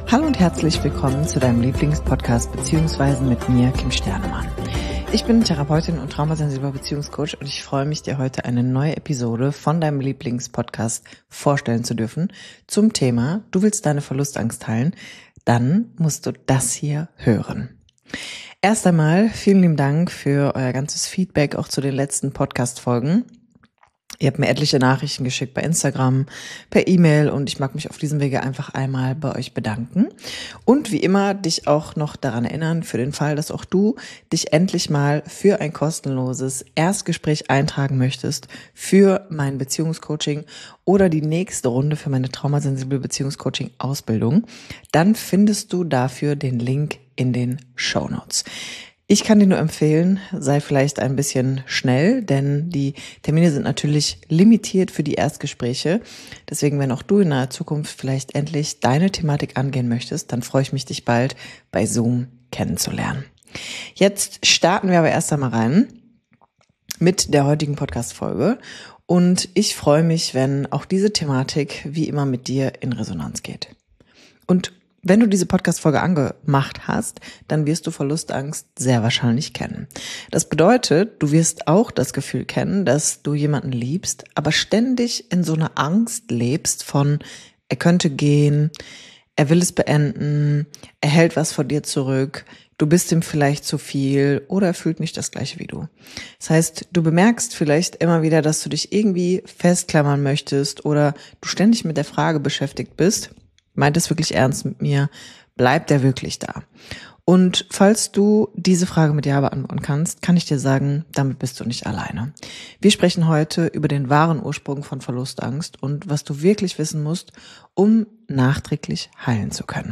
Hallo und herzlich willkommen zu deinem Lieblingspodcast beziehungsweise mit mir, Kim Sternemann. Ich bin Therapeutin und traumasensibler Beziehungscoach und ich freue mich, dir heute eine neue Episode von deinem Lieblingspodcast vorstellen zu dürfen zum Thema: Du willst deine Verlustangst heilen, dann musst du das hier hören. Erst einmal vielen lieben Dank für euer ganzes Feedback auch zu den letzten Podcast-Folgen. Ihr habt mir etliche Nachrichten geschickt bei Instagram, per E-Mail und ich mag mich auf diesem Wege einfach einmal bei euch bedanken. Und wie immer dich auch noch daran erinnern, für den Fall, dass auch du dich endlich mal für ein kostenloses Erstgespräch eintragen möchtest für mein Beziehungscoaching oder die nächste Runde für meine traumasensible Beziehungscoaching-Ausbildung, dann findest du dafür den Link in den Shownotes. Ich kann dir nur empfehlen, sei vielleicht ein bisschen schnell, denn die Termine sind natürlich limitiert für die Erstgespräche. Deswegen, wenn auch du in naher Zukunft vielleicht endlich deine Thematik angehen möchtest, dann freue ich mich, dich bald bei Zoom kennenzulernen. Jetzt starten wir aber erst einmal rein mit der heutigen Podcast-Folge. Und ich freue mich, wenn auch diese Thematik wie immer mit dir in Resonanz geht. Und wenn du diese Podcast-Folge angemacht hast, dann wirst du Verlustangst sehr wahrscheinlich kennen. Das bedeutet, du wirst auch das Gefühl kennen, dass du jemanden liebst, aber ständig in so einer Angst lebst von, er könnte gehen, er will es beenden, er hält was vor dir zurück, du bist ihm vielleicht zu viel oder er fühlt nicht das Gleiche wie du. Das heißt, du bemerkst vielleicht immer wieder, dass du dich irgendwie festklammern möchtest oder du ständig mit der Frage beschäftigt bist: Meint es wirklich ernst mit mir? Bleibt er wirklich da? Und falls du diese Frage mit Ja beantworten kannst, kann ich dir sagen, damit bist du nicht alleine. Wir sprechen heute über den wahren Ursprung von Verlustangst und was du wirklich wissen musst, um nachträglich heilen zu können.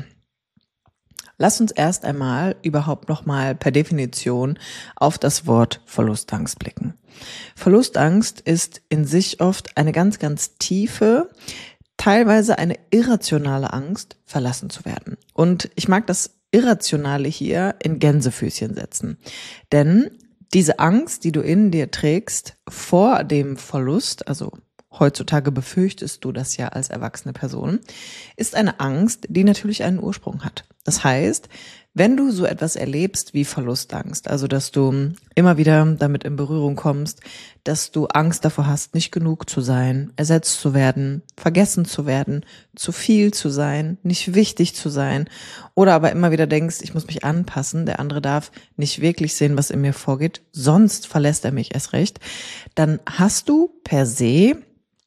Lass uns erst einmal überhaupt nochmal per Definition auf das Wort Verlustangst blicken. Verlustangst ist in sich oft eine ganz, ganz tiefe, teilweise eine irrationale Angst, verlassen zu werden. Und ich mag das Irrationale hier in Gänsefüßchen setzen. Denn diese Angst, die du in dir trägst vor dem Verlust, also heutzutage befürchtest du das ja als erwachsene Person, ist eine Angst, die natürlich einen Ursprung hat. Das heißt, wenn du so etwas erlebst wie Verlustangst, also dass du immer wieder damit in Berührung kommst, dass du Angst davor hast, nicht genug zu sein, ersetzt zu werden, vergessen zu werden, zu viel zu sein, nicht wichtig zu sein, oder aber immer wieder denkst, ich muss mich anpassen, der andere darf nicht wirklich sehen, was in mir vorgeht, sonst verlässt er mich erst recht, dann hast du per se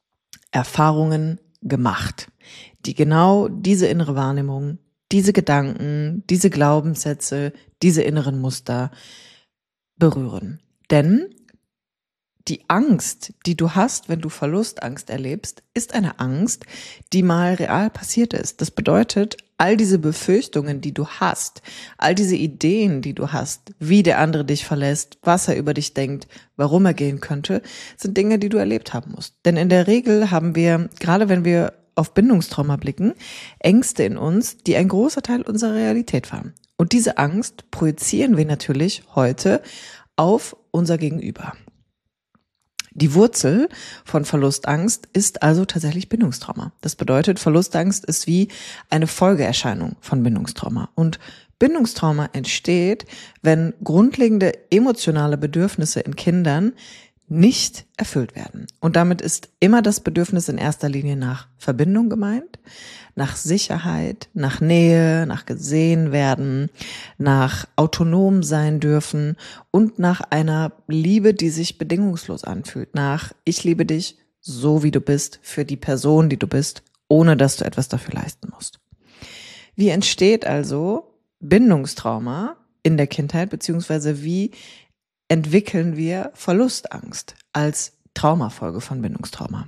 Erfahrungen gemacht, die genau diese innere Wahrnehmung, diese Gedanken, diese Glaubenssätze, diese inneren Muster berühren. Denn die Angst, die du hast, wenn du Verlustangst erlebst, ist eine Angst, die mal real passiert ist. Das bedeutet, all diese Befürchtungen, die du hast, all diese Ideen, die du hast, wie der andere dich verlässt, was er über dich denkt, warum er gehen könnte, sind Dinge, die du erlebt haben musst. Denn in der Regel haben wir, gerade wenn wir auf Bindungstrauma blicken, Ängste in uns, die ein großer Teil unserer Realität waren. Und diese Angst projizieren wir natürlich heute auf unser Gegenüber. Die Wurzel von Verlustangst ist also tatsächlich Bindungstrauma. Das bedeutet, Verlustangst ist wie eine Folgeerscheinung von Bindungstrauma. Und Bindungstrauma entsteht, wenn grundlegende emotionale Bedürfnisse in Kindern nicht erfüllt werden. Und damit ist immer das Bedürfnis in erster Linie nach Verbindung gemeint, nach Sicherheit, nach Nähe, nach gesehen werden, nach autonom sein dürfen und nach einer Liebe, die sich bedingungslos anfühlt, nach ich liebe dich so wie du bist, für die Person, die du bist, ohne dass du etwas dafür leisten musst. Wie entsteht also Bindungstrauma in der Kindheit, beziehungsweise wie entwickeln wir Verlustangst als Traumafolge von Bindungstrauma?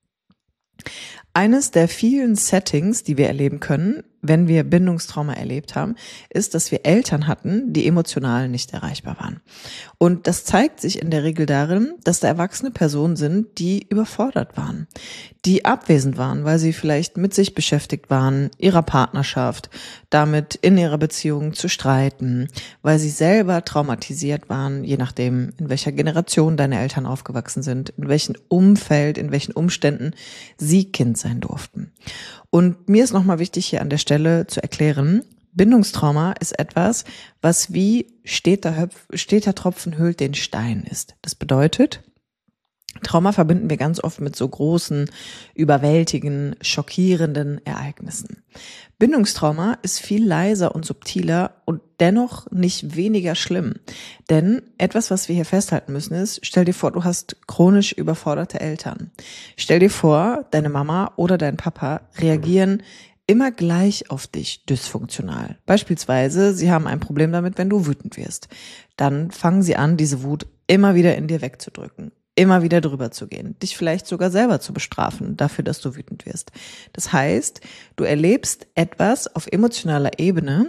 Eines der vielen Settings, die wir erleben können, wenn wir Bindungstrauma erlebt haben, ist, dass wir Eltern hatten, die emotional nicht erreichbar waren. Und das zeigt sich in der Regel darin, dass da erwachsene Personen sind, die überfordert waren, die abwesend waren, weil sie vielleicht mit sich beschäftigt waren, ihrer Partnerschaft, damit in ihrer Beziehung zu streiten, weil sie selber traumatisiert waren, je nachdem, in welcher Generation deine Eltern aufgewachsen sind, in welchem Umfeld, in welchen Umständen sie Kind sein durften. Und mir ist nochmal wichtig, hier an der Stelle zu erklären, Bindungstrauma ist etwas, was wie steter Tropfen höhlt den Stein ist. Das bedeutet, Trauma verbinden wir ganz oft mit so großen, überwältigenden, schockierenden Ereignissen. Bindungstrauma ist viel leiser und subtiler und dennoch nicht weniger schlimm. Denn etwas, was wir hier festhalten müssen, ist, stell dir vor, du hast chronisch überforderte Eltern. Stell dir vor, deine Mama oder dein Papa reagieren immer gleich auf dich dysfunktional. Beispielsweise, sie haben ein Problem damit, wenn du wütend wirst. Dann fangen sie an, diese Wut immer wieder in dir wegzudrücken. Immer wieder drüber zu gehen, dich vielleicht sogar selber zu bestrafen dafür, dass du wütend wirst. Das heißt, du erlebst etwas auf emotionaler Ebene,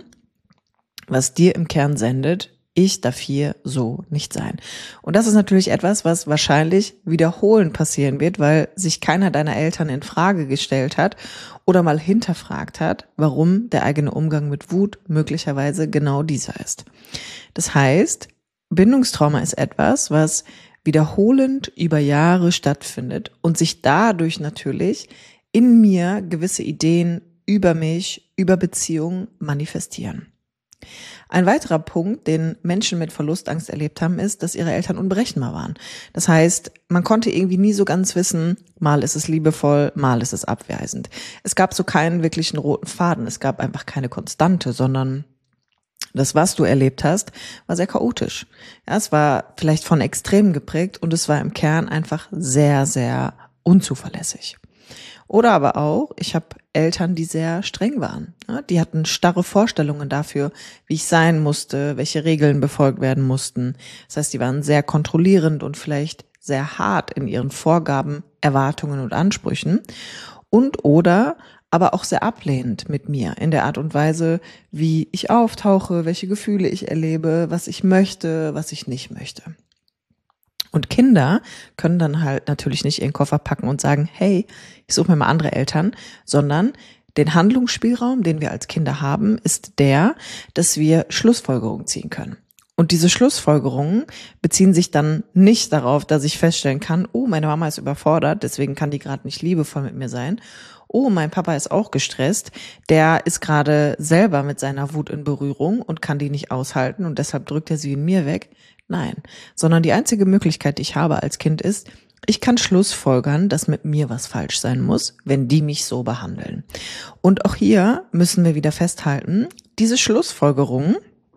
was dir im Kern sendet, ich darf hier so nicht sein. Und das ist natürlich etwas, was wahrscheinlich wiederholend passieren wird, weil sich keiner deiner Eltern in Frage gestellt hat oder mal hinterfragt hat, warum der eigene Umgang mit Wut möglicherweise genau dieser ist. Das heißt, Bindungstrauma ist etwas, was wiederholend über Jahre stattfindet und sich dadurch natürlich in mir gewisse Ideen über mich, über Beziehungen manifestieren. Ein weiterer Punkt, den Menschen mit Verlustangst erlebt haben, ist, dass ihre Eltern unberechenbar waren. Das heißt, man konnte irgendwie nie so ganz wissen, mal ist es liebevoll, mal ist es abweisend. Es gab so keinen wirklichen roten Faden, es gab einfach keine Konstante, sondern das, was du erlebt hast, war sehr chaotisch. Ja, es war vielleicht von Extremen geprägt und es war im Kern einfach sehr, sehr unzuverlässig. Oder aber auch, ich habe Eltern, die sehr streng waren. Ja, die hatten starre Vorstellungen dafür, wie ich sein musste, welche Regeln befolgt werden mussten. Das heißt, die waren sehr kontrollierend und vielleicht sehr hart in ihren Vorgaben, Erwartungen und Ansprüchen. Und oder aber auch sehr ablehnend mit mir in der Art und Weise, wie ich auftauche, welche Gefühle ich erlebe, was ich möchte, was ich nicht möchte. Und Kinder können dann halt natürlich nicht ihren Koffer packen und sagen, hey, ich suche mir mal andere Eltern, sondern den Handlungsspielraum, den wir als Kinder haben, ist der, dass wir Schlussfolgerungen ziehen können. Und diese Schlussfolgerungen beziehen sich dann nicht darauf, dass ich feststellen kann, oh, meine Mama ist überfordert, deswegen kann die gerade nicht liebevoll mit mir sein. Oh, mein Papa ist auch gestresst, der ist gerade selber mit seiner Wut in Berührung und kann die nicht aushalten und deshalb drückt er sie in mir weg. Nein, sondern die einzige Möglichkeit, die ich habe als Kind ist, ich kann schlussfolgern, dass mit mir was falsch sein muss, wenn die mich so behandeln. Und auch hier müssen wir wieder festhalten, diese Schlussfolgerung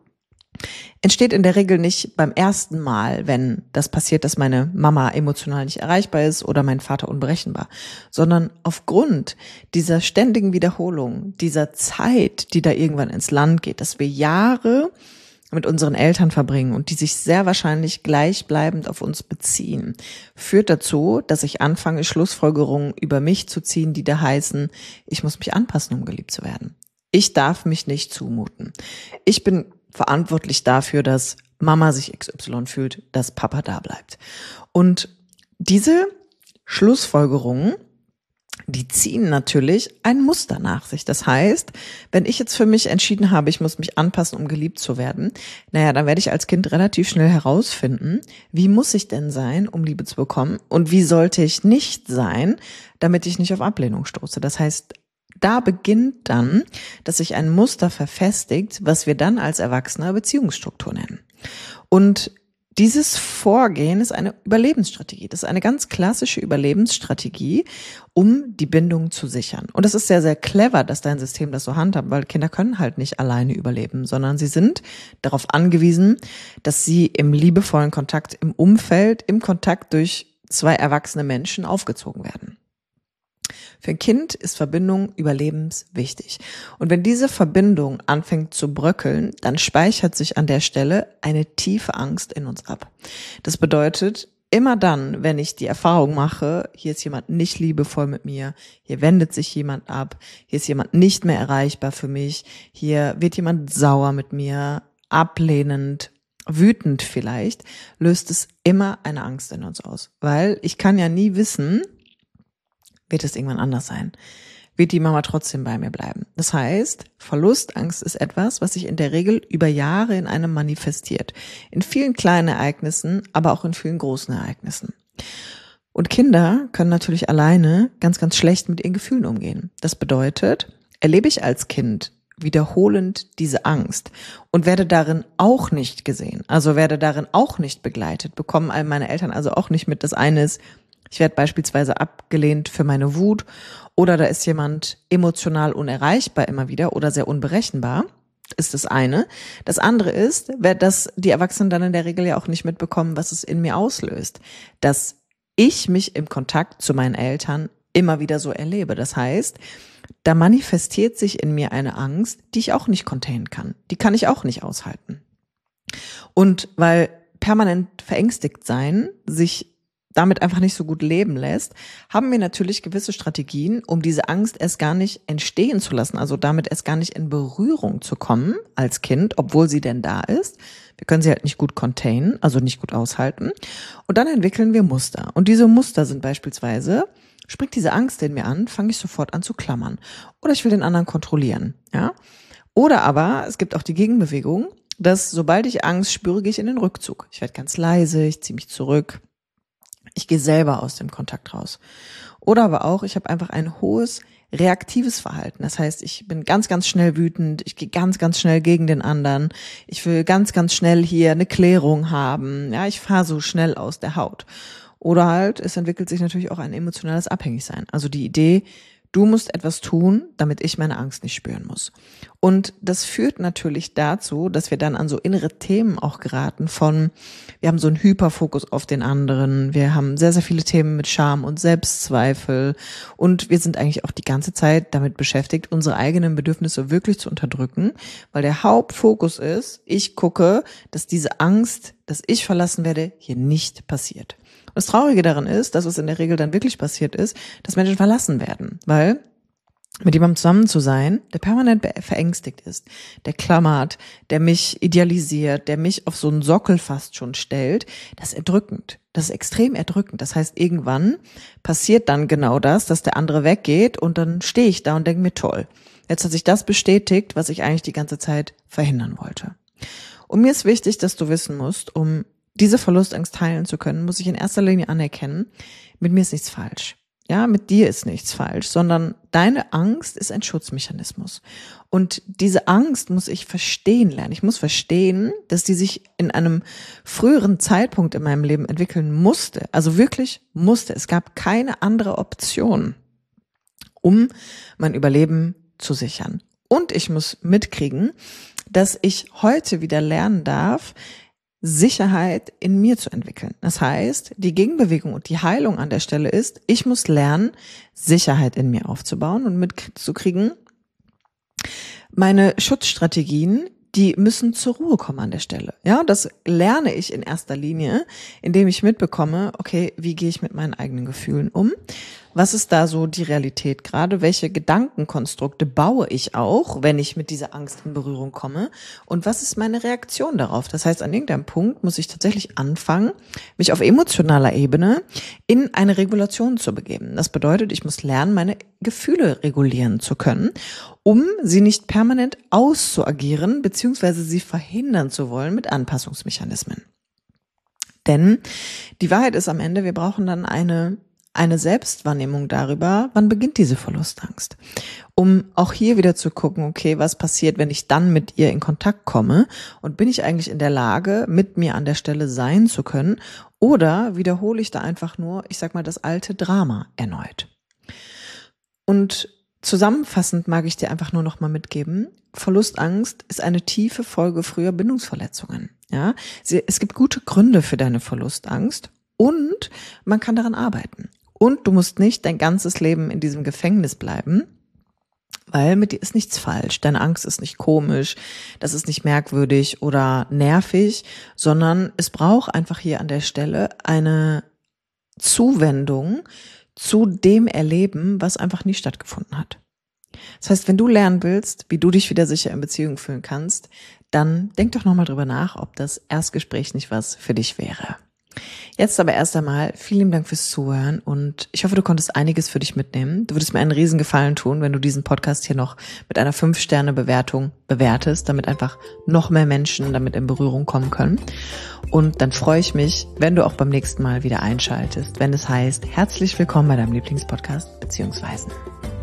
entsteht in der Regel nicht beim ersten Mal, wenn das passiert, dass meine Mama emotional nicht erreichbar ist oder mein Vater unberechenbar, sondern aufgrund dieser ständigen Wiederholung, dieser Zeit, die da irgendwann ins Land geht, dass wir Jahre mit unseren Eltern verbringen und die sich sehr wahrscheinlich gleichbleibend auf uns beziehen, führt dazu, dass ich anfange, Schlussfolgerungen über mich zu ziehen, die da heißen, ich muss mich anpassen, um geliebt zu werden. Ich darf mich nicht zumuten. Ich bin verantwortlich dafür, dass Mama sich XY fühlt, dass Papa da bleibt. Und diese Schlussfolgerungen, die ziehen natürlich ein Muster nach sich. Das heißt, wenn ich jetzt für mich entschieden habe, ich muss mich anpassen, um geliebt zu werden, dann werde ich als Kind relativ schnell herausfinden, wie muss ich denn sein, um Liebe zu bekommen und wie sollte ich nicht sein, damit ich nicht auf Ablehnung stoße. Das heißt, da beginnt dann, dass sich ein Muster verfestigt, was wir dann als Erwachsene Beziehungsstruktur nennen. Und dieses Vorgehen ist eine Überlebensstrategie. Das ist eine ganz klassische Überlebensstrategie, um die Bindung zu sichern. Und es ist sehr, sehr clever, dass dein System das so handhabt, weil Kinder können halt nicht alleine überleben, sondern sie sind darauf angewiesen, dass sie im liebevollen Kontakt, im Umfeld, im Kontakt durch zwei erwachsene Menschen aufgezogen werden. Für ein Kind ist Verbindung überlebenswichtig. Und wenn diese Verbindung anfängt zu bröckeln, dann speichert sich an der Stelle eine tiefe Angst in uns ab. Das bedeutet, immer dann, wenn ich die Erfahrung mache, hier ist jemand nicht liebevoll mit mir, hier wendet sich jemand ab, hier ist jemand nicht mehr erreichbar für mich, hier wird jemand sauer mit mir, ablehnend, wütend vielleicht, löst es immer eine Angst in uns aus. Weil ich kann ja nie wissen, wird es irgendwann anders sein? Wird die Mama trotzdem bei mir bleiben? Das heißt, Verlustangst ist etwas, was sich in der Regel über Jahre in einem manifestiert. In vielen kleinen Ereignissen, aber auch in vielen großen Ereignissen. Und Kinder können natürlich alleine ganz, ganz schlecht mit ihren Gefühlen umgehen. Das bedeutet, erlebe ich als Kind wiederholend diese Angst und werde darin auch nicht gesehen, also werde darin auch nicht begleitet, bekommen all meine Eltern also auch nicht mit. Das eine ist, ich werde beispielsweise abgelehnt für meine Wut oder da ist jemand emotional unerreichbar immer wieder oder sehr unberechenbar, ist das eine. Das andere ist, dass die Erwachsenen dann in der Regel ja auch nicht mitbekommen, was es in mir auslöst, dass ich mich im Kontakt zu meinen Eltern immer wieder so erlebe. Das heißt, da manifestiert sich in mir eine Angst, die ich auch nicht containen kann. Die kann ich auch nicht aushalten. Und weil permanent verängstigt sein sich damit einfach nicht so gut leben lässt, haben wir natürlich gewisse Strategien, um diese Angst erst gar nicht entstehen zu lassen, also damit erst gar nicht in Berührung zu kommen als Kind, obwohl sie denn da ist. Wir können sie halt nicht gut containen, also nicht gut aushalten. Und dann entwickeln wir Muster. Und diese Muster sind beispielsweise, springt diese Angst in mir an, fange ich sofort an zu klammern. Oder ich will den anderen kontrollieren, ja. Oder aber, es gibt auch die Gegenbewegung, dass sobald ich Angst spüre, gehe ich in den Rückzug. Ich werde ganz leise, ich ziehe mich zurück. Ich gehe selber aus dem Kontakt raus. Oder aber auch, ich habe einfach ein hohes reaktives Verhalten. Das heißt, ich bin ganz, ganz schnell wütend, ich gehe ganz, ganz schnell gegen den anderen, ich will ganz, ganz schnell hier eine Klärung haben, ja, ich fahre so schnell aus der Haut. Oder halt, es entwickelt sich natürlich auch ein emotionales Abhängigsein. Also die Idee, du musst etwas tun, damit ich meine Angst nicht spüren muss. Und das führt natürlich dazu, dass wir dann an so innere Themen auch geraten von, wir haben so einen Hyperfokus auf den anderen, wir haben sehr, sehr viele Themen mit Scham und Selbstzweifel und wir sind eigentlich auch die ganze Zeit damit beschäftigt, unsere eigenen Bedürfnisse wirklich zu unterdrücken, weil der Hauptfokus ist, ich gucke, dass diese Angst, dass ich verlassen werde, hier nicht passiert. Und das Traurige daran ist, dass es in der Regel dann wirklich passiert ist, dass Menschen verlassen werden, weil mit jemandem zusammen zu sein, der permanent verängstigt ist, der klammert, der mich idealisiert, der mich auf so einen Sockel fast schon stellt, das ist erdrückend. Das ist extrem erdrückend. Das heißt, irgendwann passiert dann genau das, dass der andere weggeht und dann stehe ich da und denke mir, toll, jetzt hat sich das bestätigt, was ich eigentlich die ganze Zeit verhindern wollte. Und mir ist wichtig, dass du wissen musst, um diese Verlustangst teilen zu können, muss ich in erster Linie anerkennen, mit mir ist nichts falsch. Ja, mit dir ist nichts falsch, sondern deine Angst ist ein Schutzmechanismus. Und diese Angst muss ich verstehen lernen. Ich muss verstehen, dass die sich in einem früheren Zeitpunkt in meinem Leben entwickeln musste. Also wirklich musste. Es gab keine andere Option, um mein Überleben zu sichern. Und ich muss mitkriegen, dass ich heute wieder lernen darf, Sicherheit in mir zu entwickeln. Das heißt, die Gegenbewegung und die Heilung an der Stelle ist, ich muss lernen, Sicherheit in mir aufzubauen und mitzukriegen, meine Schutzstrategien, die müssen zur Ruhe kommen an der Stelle. Ja, das lerne ich in erster Linie, indem ich mitbekomme, okay, wie gehe ich mit meinen eigenen Gefühlen um? Was ist da so die Realität gerade? Welche Gedankenkonstrukte baue ich auch, wenn ich mit dieser Angst in Berührung komme? Und was ist meine Reaktion darauf? Das heißt, an irgendeinem Punkt muss ich tatsächlich anfangen, mich auf emotionaler Ebene in eine Regulation zu begeben. Das bedeutet, ich muss lernen, meine Gefühle regulieren zu können, um sie nicht permanent auszuagieren, beziehungsweise sie verhindern zu wollen mit Anpassungsmechanismen. Denn die Wahrheit ist am Ende, wir brauchen dann eine Selbstwahrnehmung darüber, wann beginnt diese Verlustangst. Um auch hier wieder zu gucken, okay, was passiert, wenn ich dann mit ihr in Kontakt komme und bin ich eigentlich in der Lage, mit mir an der Stelle sein zu können oder wiederhole ich da einfach nur, ich sag mal, das alte Drama erneut. Und zusammenfassend mag ich dir einfach nur noch mal mitgeben, Verlustangst ist eine tiefe Folge früher Bindungsverletzungen. Ja, es gibt gute Gründe für deine Verlustangst und man kann daran arbeiten. Und du musst nicht dein ganzes Leben in diesem Gefängnis bleiben, weil mit dir ist nichts falsch. Deine Angst ist nicht komisch, das ist nicht merkwürdig oder nervig, sondern es braucht einfach hier an der Stelle eine Zuwendung zu dem Erleben, was einfach nie stattgefunden hat. Das heißt, wenn du lernen willst, wie du dich wieder sicher in Beziehung fühlen kannst, dann denk doch nochmal drüber nach, ob das Erstgespräch nicht was für dich wäre. Jetzt aber erst einmal vielen Dank fürs Zuhören und ich hoffe, du konntest einiges für dich mitnehmen. Du würdest mir einen riesen Gefallen tun, wenn du diesen Podcast hier noch mit einer 5-Sterne-Bewertung bewertest, damit einfach noch mehr Menschen damit in Berührung kommen können. Und dann freue ich mich, wenn du auch beim nächsten Mal wieder einschaltest, wenn es heißt, herzlich willkommen bei deinem Lieblingspodcast Beziehungsweisen.